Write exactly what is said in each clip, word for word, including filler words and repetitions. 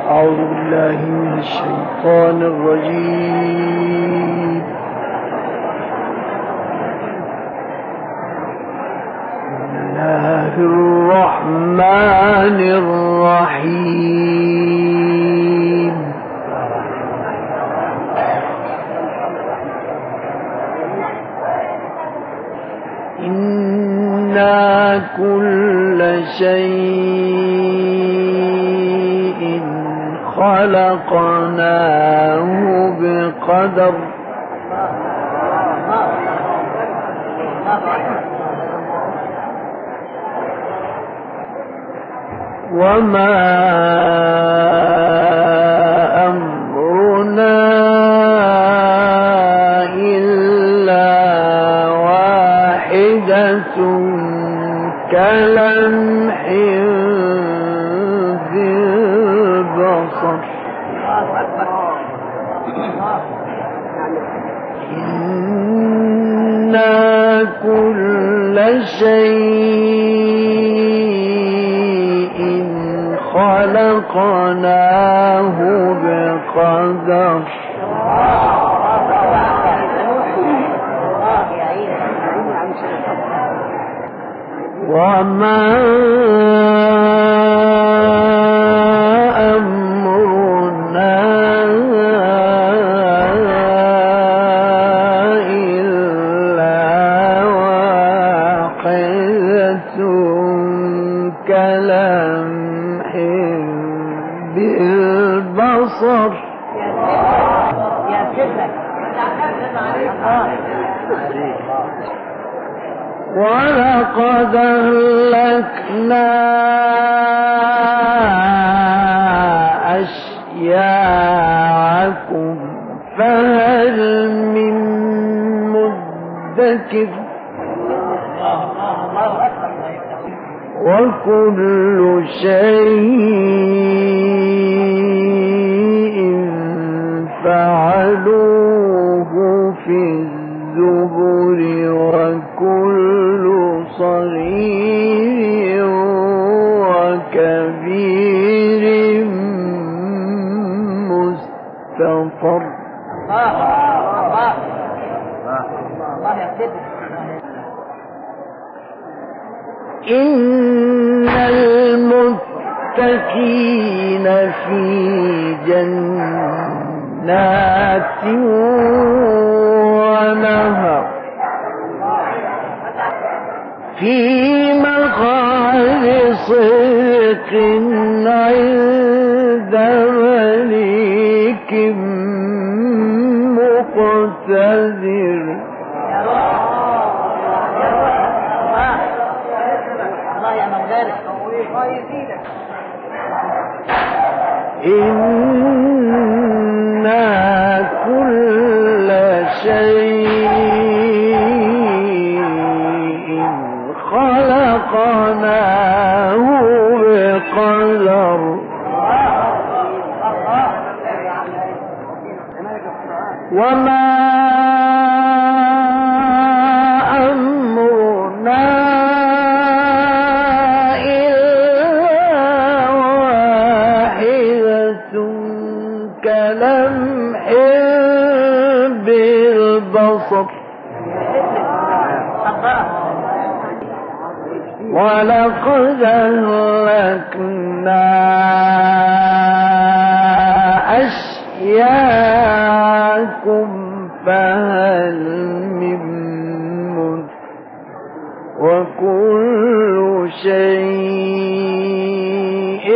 أعوذ بالله من الشيطان الرجيم. بسم الله الرحمن الرحيم. إنا كل شيء خلقناه بقدر وما أمرنا إلا واحدة كلمح بالبصر إنا كل شيء خلقناه بقدر وما أمرنا إلا واحدة كلمح بالبصر يا كذب ولقد أهلكنا أشياعكم فهل من مدكر وكل شيء فعلوه في الزبر وكل صغير وكبير مستطر. الله الله الله يقدر. إن المتقين في جنات ونهر في مقعد صدق عند مليك مقتدر. إنا كل شيء خلقناه بقدر وما أمرنا إلا واحدة كلمح بالبصر ولقد أهلكنا أشياعكم فهل من مدكر وكل شيء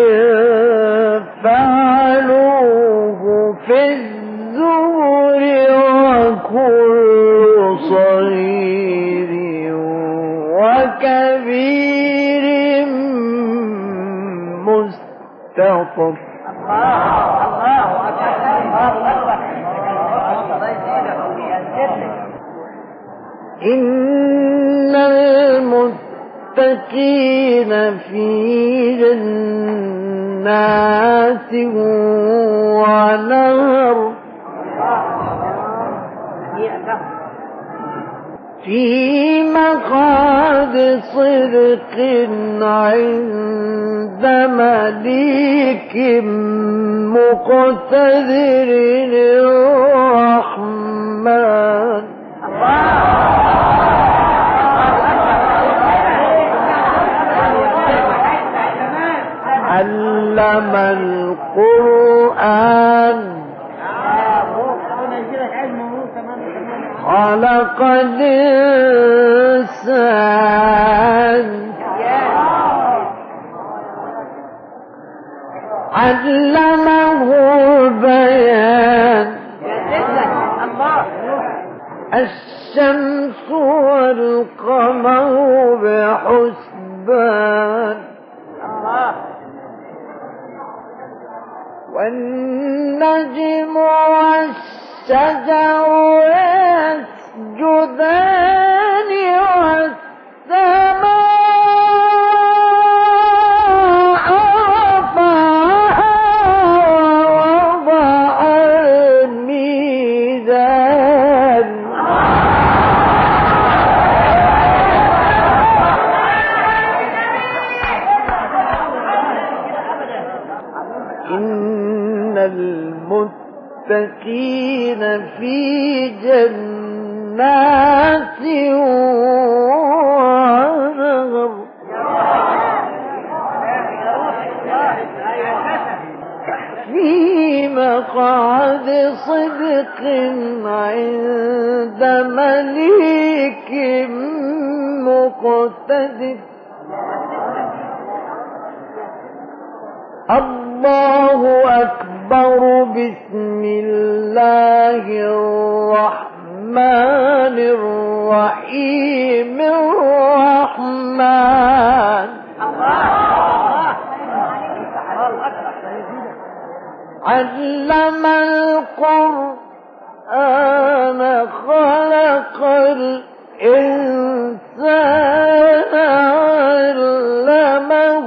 فعلوه في الزبر وكل صغير وكبير مستطر. إن المتقين في جنات ونهر في مقعد صدق عند مليك مقتدر الرحمن علم القرآن خلق الإنسان علمه البيان الشمس والقمر بحسبان والنجم والشجر يسجدان والسماء رفعها ووضع الميزان إن المتقين في جنات ونهر في مقعد صدق عند مليك مقتدر الله أكبر بسم الله الرحمن الرحيم الرحمن علم القرآن خلق الإنسان علمه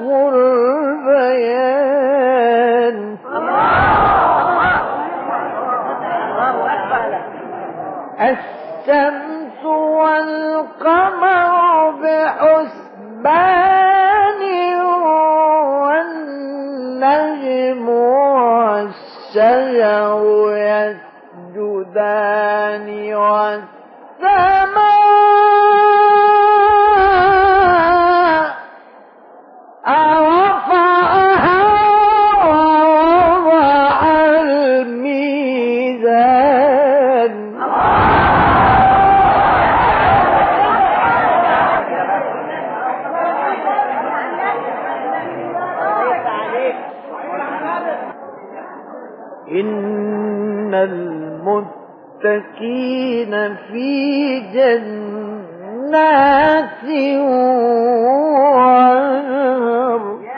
البيان الشمس والقمر بحسبان والنجم والشجر يسجدان والسماء رفعها ووضع الميزان إن المتقين في جنات ونهر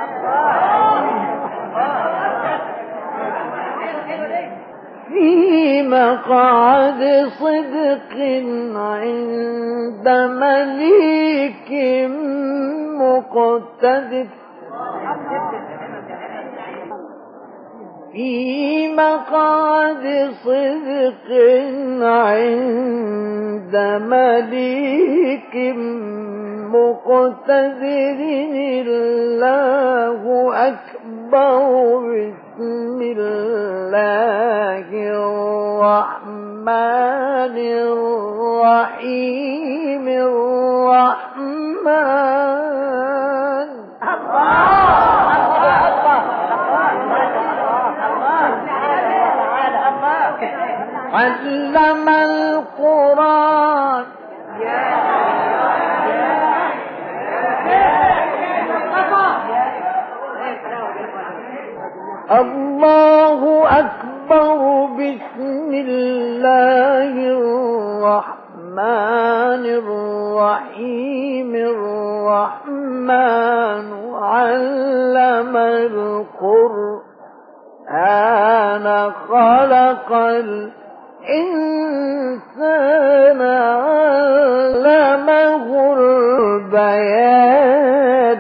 في مقعد صدق عند مليك مقتدر في مقعد صدق عند مليك مقتدر الله أكبر بسم الله الرحمن الرحيم الرحمن علم القرآن الله أكبر بسم الله الرحمن الرحيم الرحمن علم القرآن خلق الإنسان علمه البيان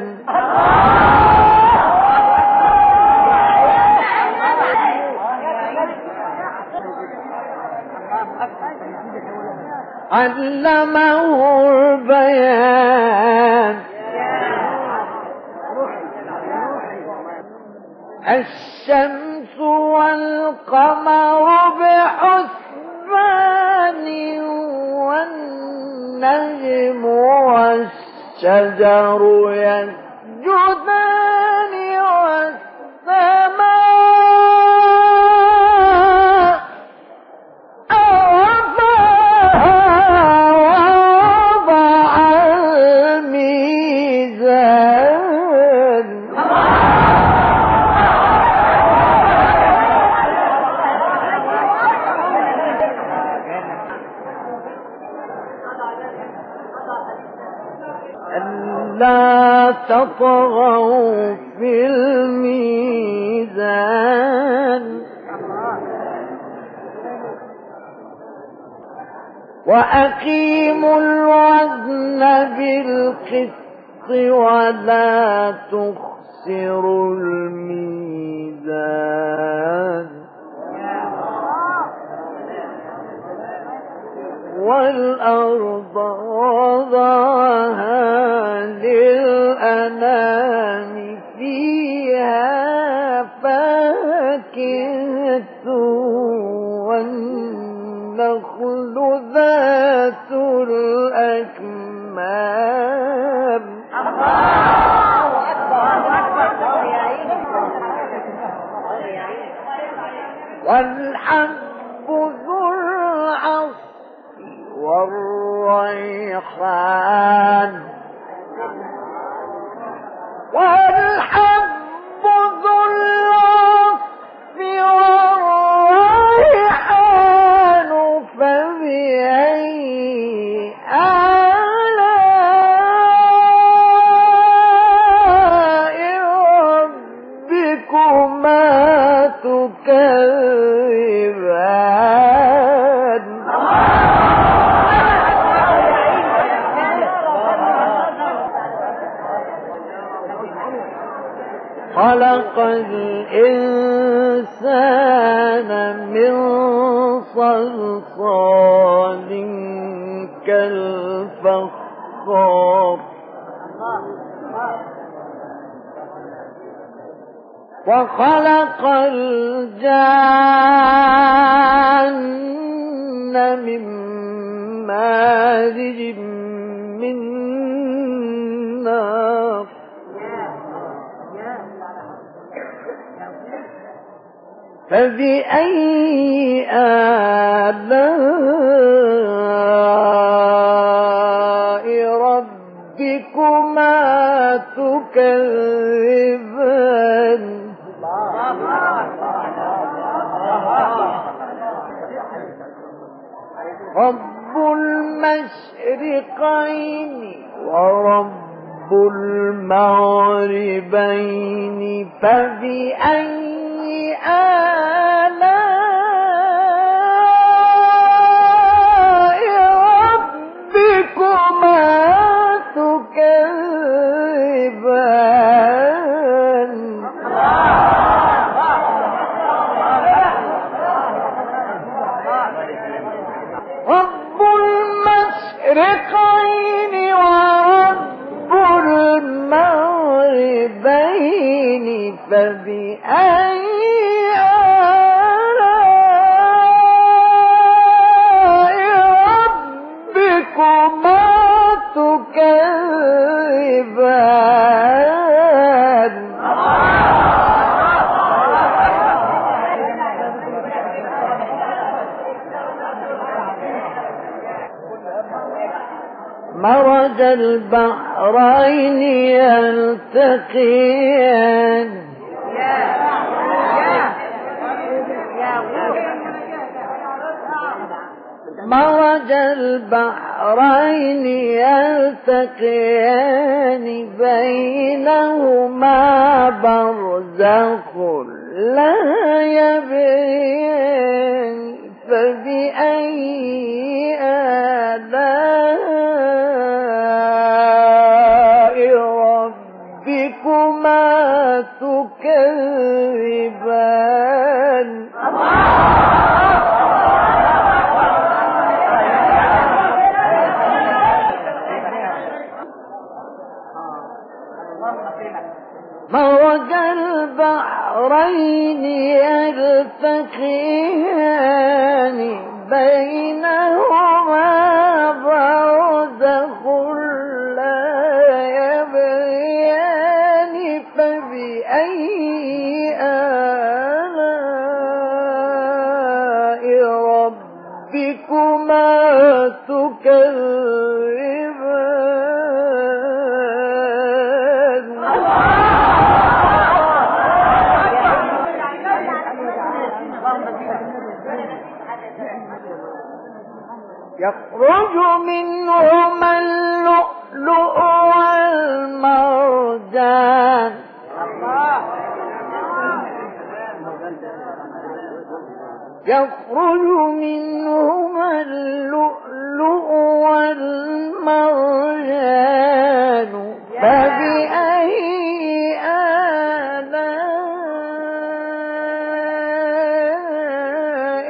علمه البيان الشمس والقمر بحسبان والنجم والشجر يسجدان والسماء لا تطغوا في الميزان وأقيموا الوزن بالقسط ولا تخسروا الميزان والأرض وضعها للأنام فيها فاكهة والنخل ذات الأكمام والحب ذو العصف والريحان والحب ذو العصف والريحان فبأي آلاء ربكما تكذبان خلق الإنسان من صلصال كالفخار وخلق الجان من مارج من نار فبأي آلاء ربكما تكذبان رب المشرقين ورب المغربين فبأي آلاء ربكما تكذبان رب المشرقين ورب المغربين فبأي مرج البحرين يلتقيان مرج البحرين يلتقيان بينهما برزخ لا يبغيان فبأي آلاء ربكما تكذبان مرج البحرين يلتقيان بينهما برزخ لا يبغيان فبأي آلاء ربكما تكذبان يخرج منهما اللؤلؤ والمرجان يخرج منهما اللؤلؤ والمرجان فبأي آلاء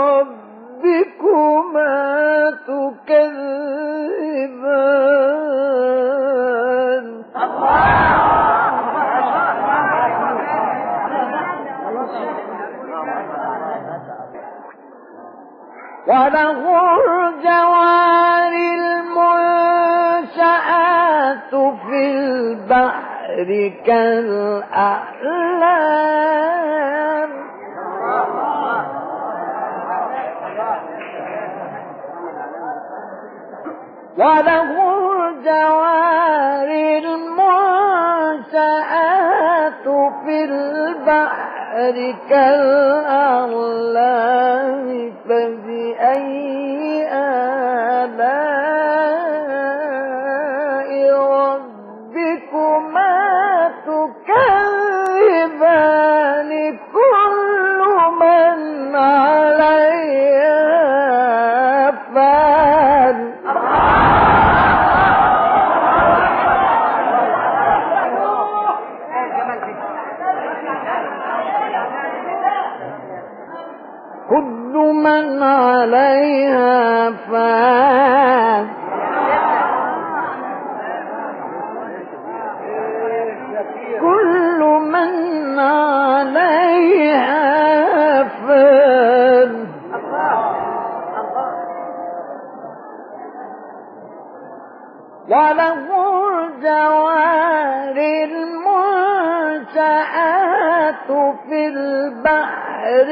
ربكما تكذبان وله الجوار المنشآت في البحر كالأعلام وله الجوار المنشآت في البحر كالأعلام فبأي آلاء ربكما تكذبان كل من عليها فان كل من عليها فان كل من عليها فان وله الجوار المنشآت في البحر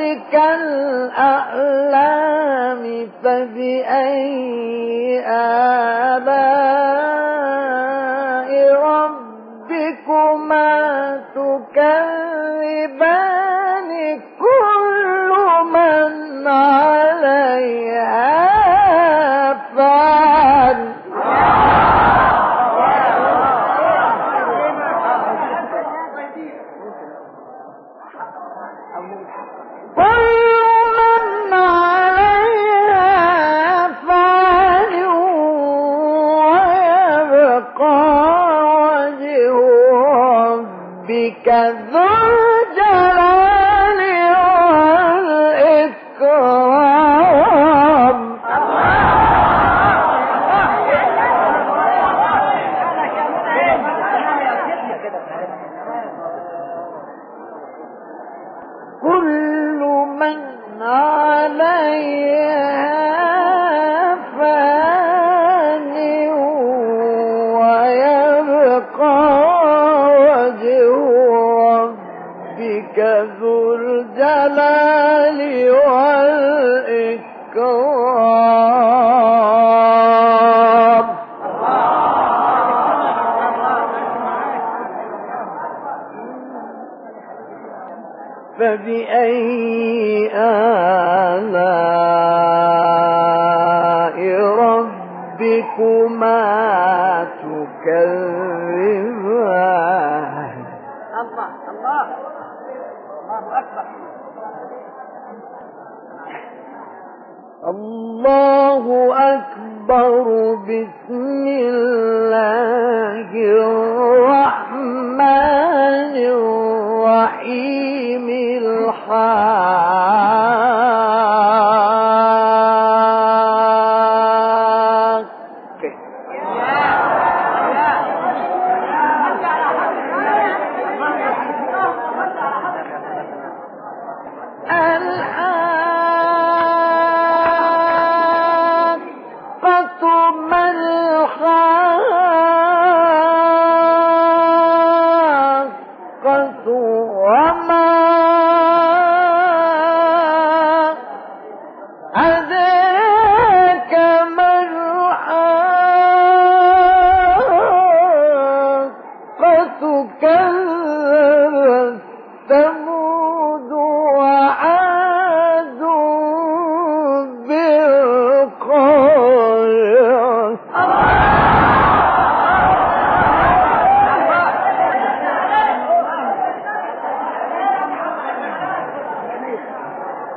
كالأعلام فبأي آلاء ربكما تكذبان كل من عليها فان ذو الجلال والإكرام كل من عليها فان ويبقى ذو الجلال والإكرام فبأي آلاء ربكما تكذبان الله الله الله أكبر بسم الله الرحمن الرحيم الحاقة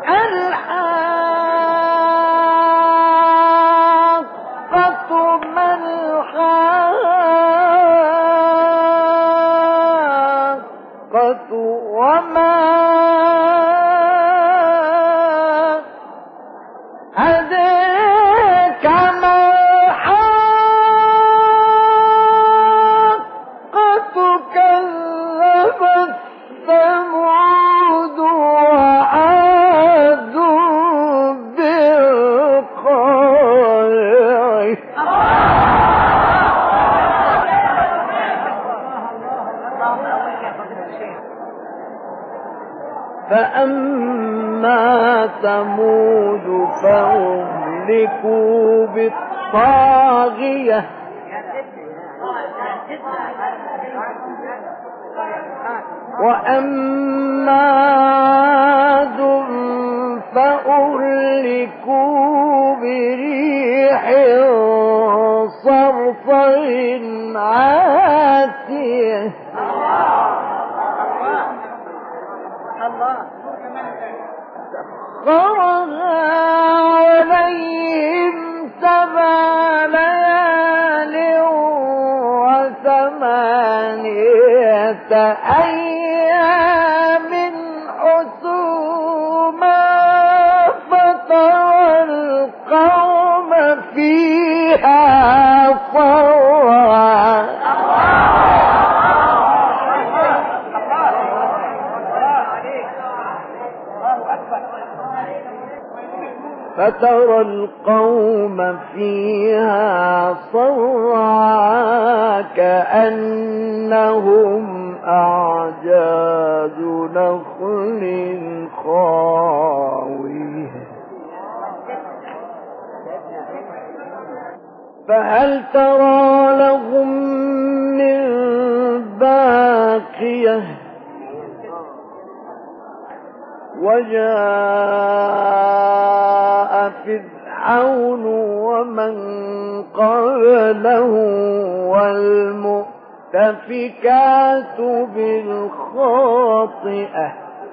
الحاقة ما الحاقة وما أدراك ما الحاقة كذبت ثمود وعاد بالقارعة. فأما ثمود فأهلكوا بالطاغية وأما عاد فأهلكوا بريح صرصر عاتية سخرها عليهم سبع ليال وثمانية أيام حسوما فترى القوم فيها صرعا. فترى القوم فيها صرعا كأنهم أعجاز نخل خاوية فهل ترى لهم من باقية وجاء فرعون ومن قبله والمؤتفكات بالخاطئة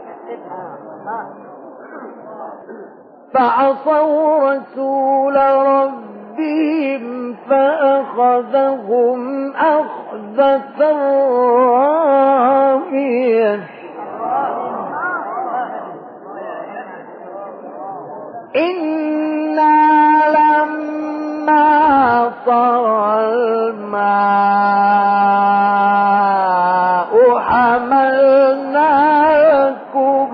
فعصوا رسول ربهم فأخذهم أخذة رابية إنا لما طغى الماء حملناكم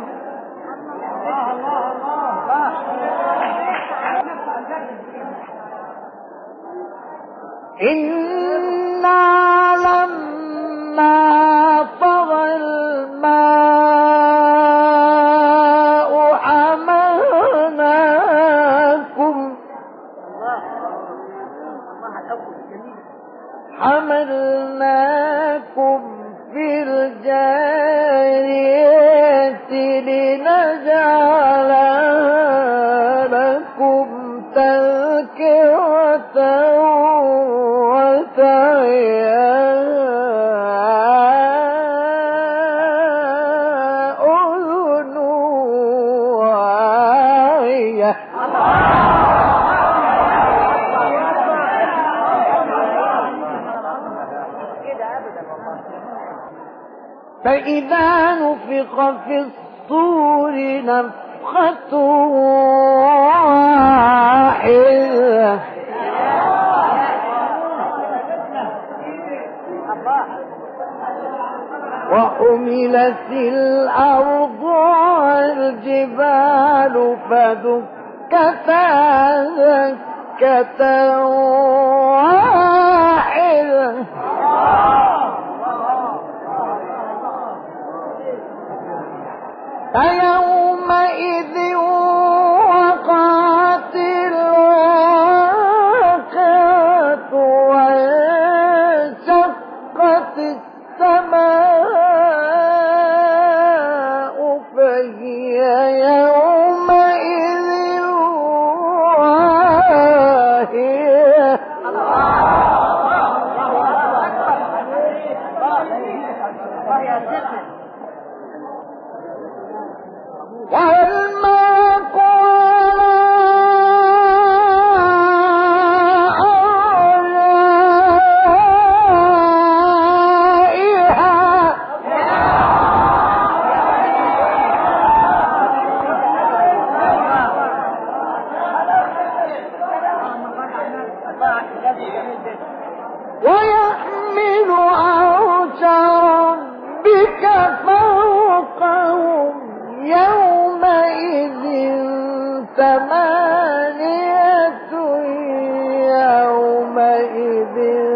إنا لما طغى الماء حملناكم حملناكم في الجارية لنجعلها لكم تذكرة وتعيها أذن واعية. فإذا نفخ في الصور نفخة واحدة وحملت الأرض والجبال فدكتا دكة واحدة فيومئذ وقعت الواقعة وانشقت السماء فهي يومئذ واهية والماء ثمانية يومئذ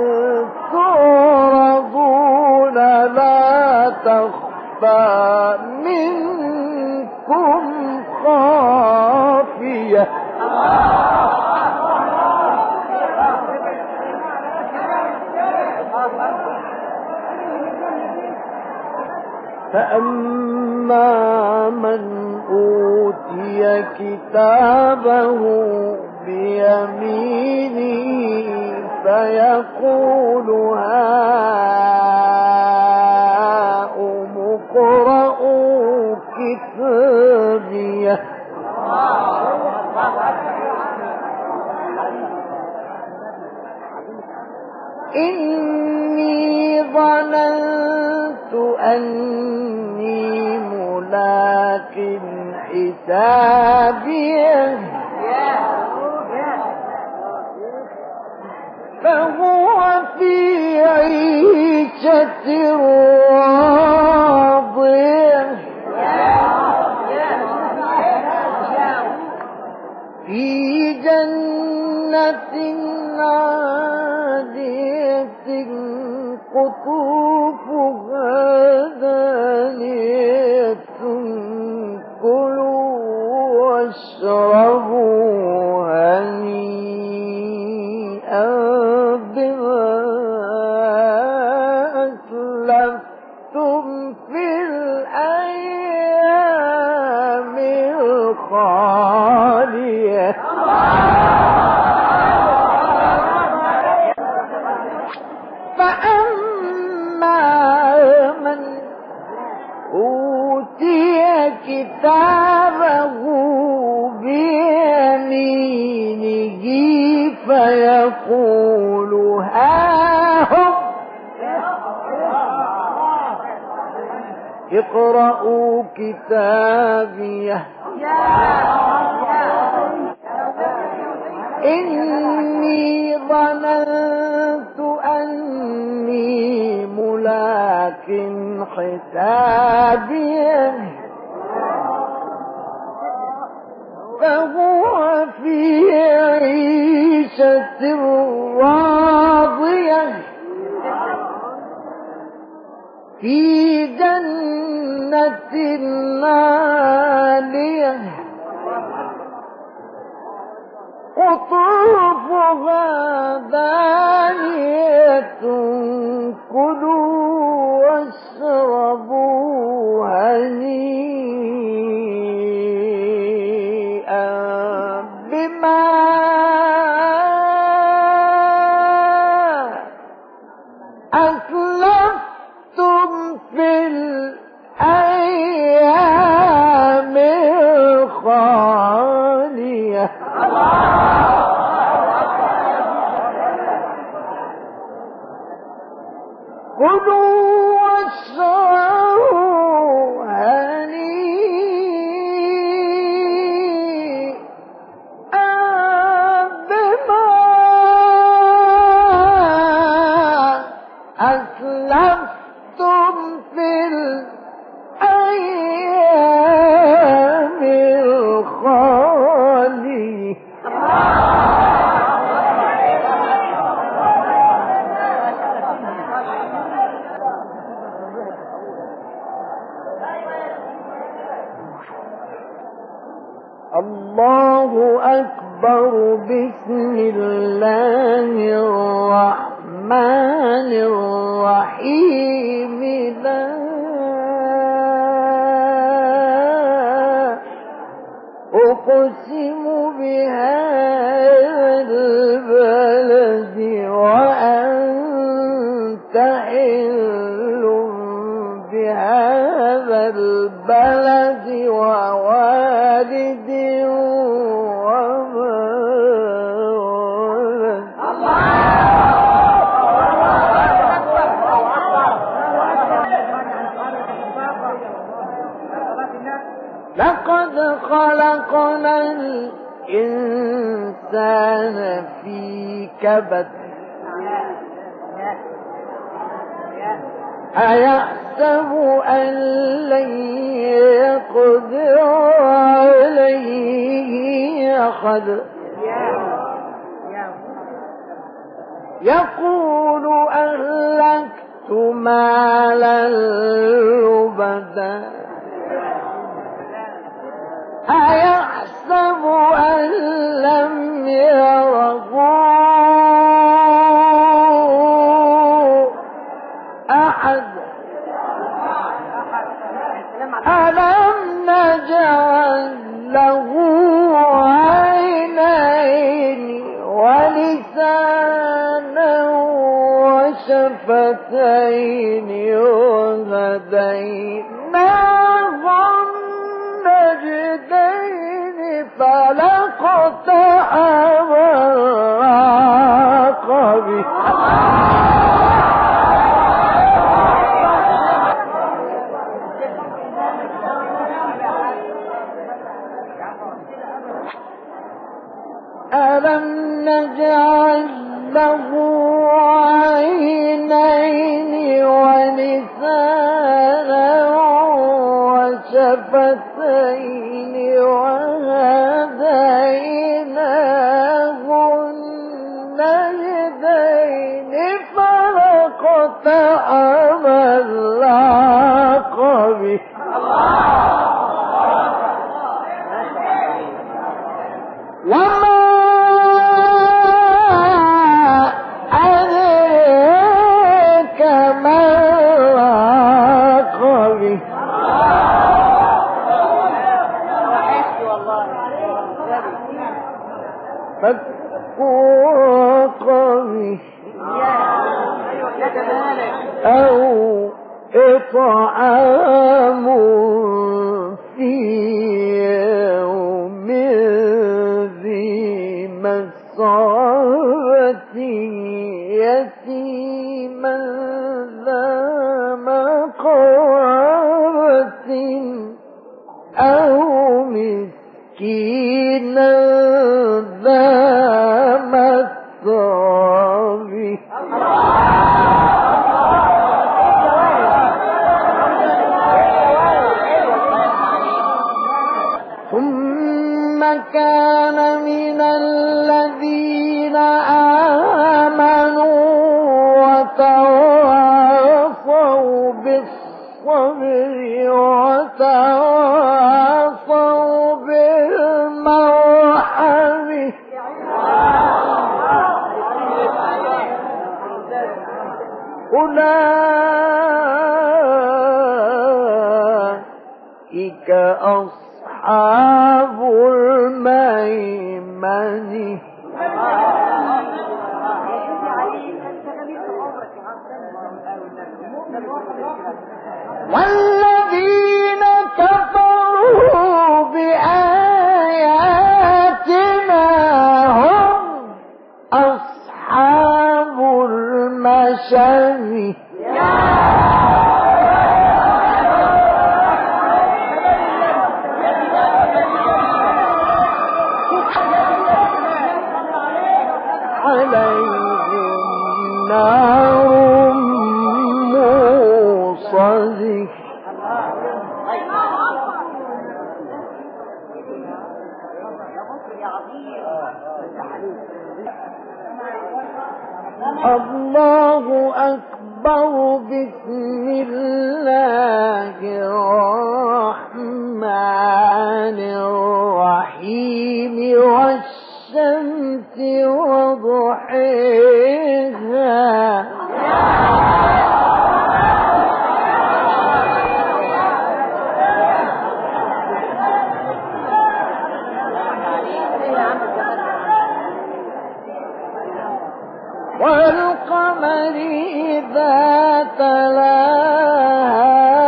تعرضون لا تخفى منكم خافية فأما من أوتي كتابه بيمينه فيقول هاؤم اقرءوا كتابيه إني ظننت أني ملاق حسابيه فهو في عيشة راضية في جنة عالية قطوفها دانية كلوا واشربوا هنيئا بما أسلفتم في الأيام الخالية فأما من أوتي كتابه بيمينه فيقول هاهم اقرءوا كتابيه إني ظننت أني ملاق حسابيه فهو في عيشة راضية في جنة عالية قطوفها دانية كلوا واشربوا هنيئا بما أسلفتم في الأيام الخالية كلوا واشربوا هنيئا بما أسلفتم في الأيام الخالية الله أكبر بسم الله الرحمن الرحيم لا أقسم بهذا البلد وأنت حل بهذا البلد ووالد وما ولد لقد خلقنا الإنسان في كبد أيحسب أن لن يقدر عليه أحد يقول أهلكت مالا لبدا أيحسب أن لم يره أحد ألم نجعل له عينين ولسانا وشفتين وهديناه النجدين فلاقتحم العقبة ألم نجعل له عينين ولسانا وشفتين وهديناه النجدين فلاقتحم العقبة وما فكوكبه أو إطعام في يوم ذي مسغبة يتيما ذا مقربة أو مسكينا ذا متربة ثم كان من الذين آمنوا وتواصوا بالصبر وتواصوا بالمرحمة أولئك أصحاب الميمنة والذين كفروا بآياتنا هم أصحاب المشأمة عليهم نار موصده الله أكبر. بسم الله الرحمن الرحيم والشمس وضحيها والقمر إذا تلاها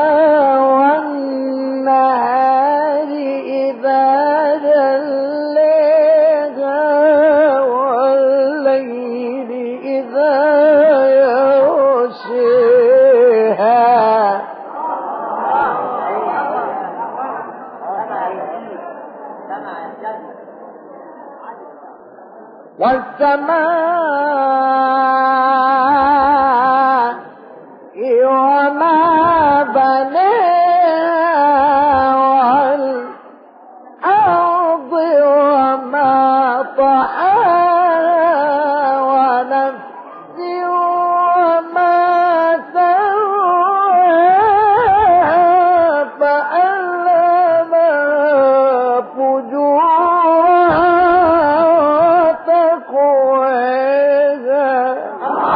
والنهار إذا جلاها والليل إذا يغشاها والسماء وما بناها والأرض وما دحاها ونفس وما سواها فألهمها فجورها وتقواها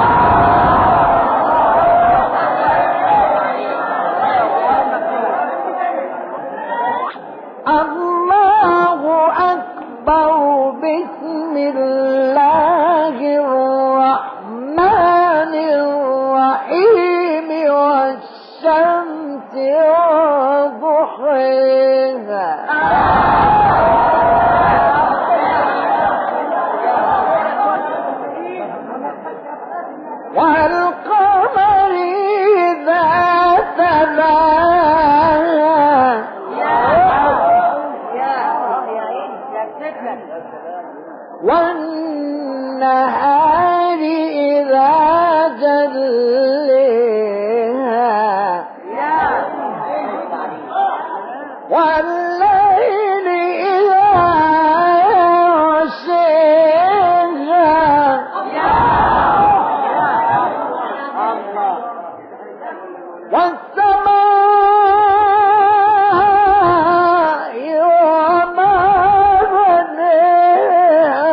الله أكبر. بسم الله الرحمن الرحيم والشمس وضحيها والقمر إذا تلاها والنهار إذا جليها والليل إذا يغشيها والسماء وما بنيها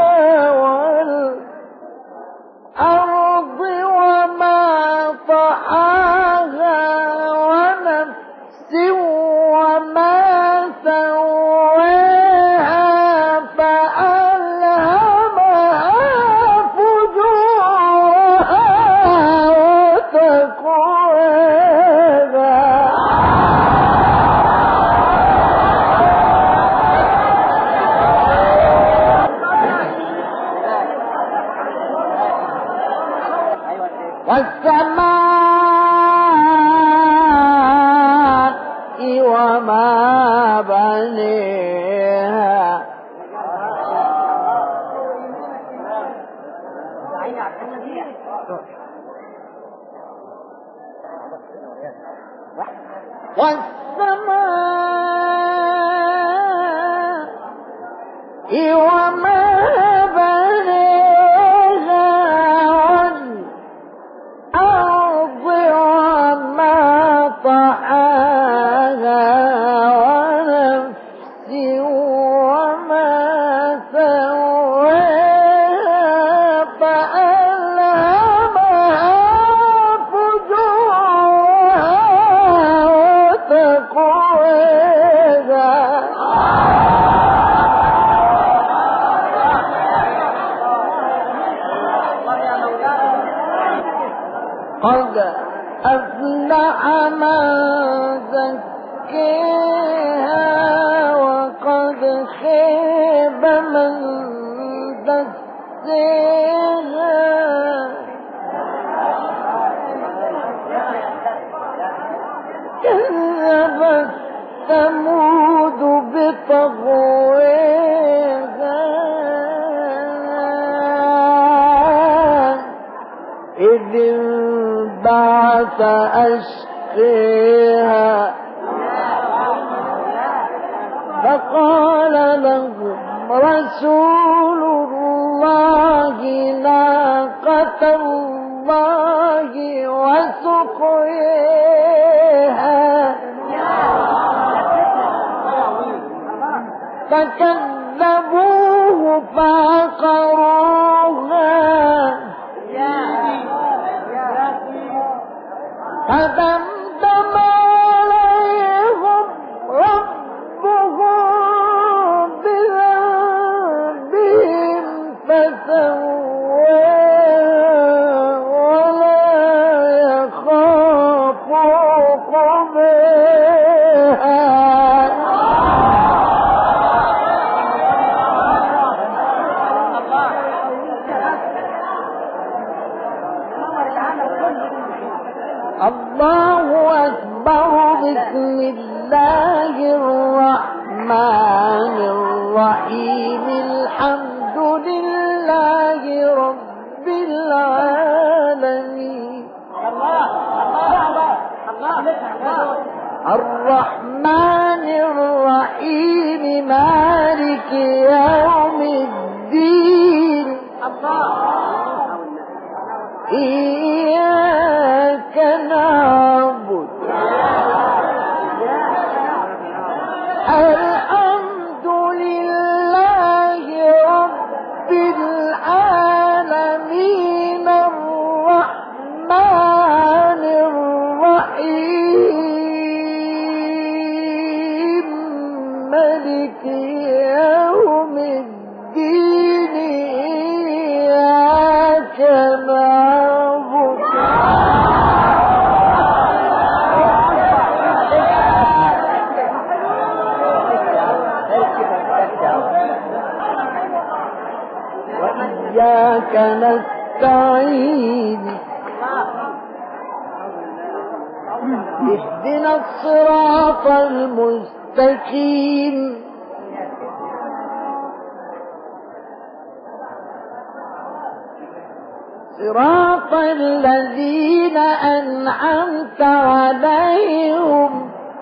والأرض وما طحاها ونفس وما سواها فألهمها فجورها وتقواها والسماء وما بنيها والسماء وما بنيها والأرض وما طحاها ونفس وما سواها فألهمها فجورها وتقواها قد أفلح من زكاها وقد خاب من دساها كذبت ثمود بطغواها إذ انبعث أشقاها فقال لهم رسول الله ناقة الله وسقياها فكذبوه فعقروها فدمدم عليهم ربهم بذنبهم فسواها ولا يخاف عقباها الله أكبر. بسم الله الرحمن الرحيم الحمد لله رب العالمين الرحمن الرحيم مالك يوم الدين إياك نعبد الحمد لله رب العالمين الرحمن الرحيم مالك يوم الدين إياك نعبد وإياك نستعين اهدنا الصراط المستقيم صراط الذين أنعمت عليهم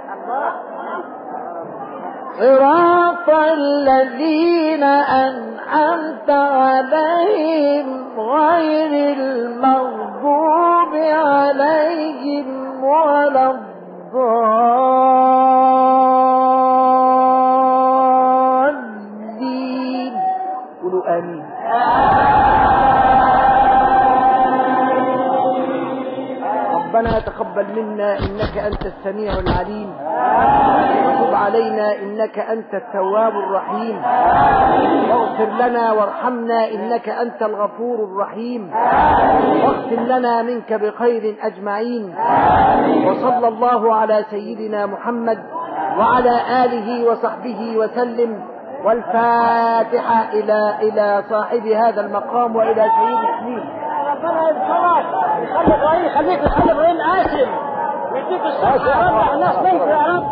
صراط الذين أنعمت عليهم غير المغضوب عليهم ولا الضالين. قولوا آمين. ربنا تقبل منا إنك أنت السميع العليم وتب علينا إنك أنت التواب الرحيم واغفر لنا وارحمنا إنك أنت الغفور الرحيم واختم لنا منك بخير أجمعين. وصلى الله على سيدنا محمد وعلى آله وصحبه وسلم. والفاتحة إلى إلى صاحب هذا المقام وإلى سيد الحليم. ربنا يذكرك يخليك رئيس، يخليك يخلي ابراهيم قاسم ويديك الصحة ويرضع الناس منك يا رب.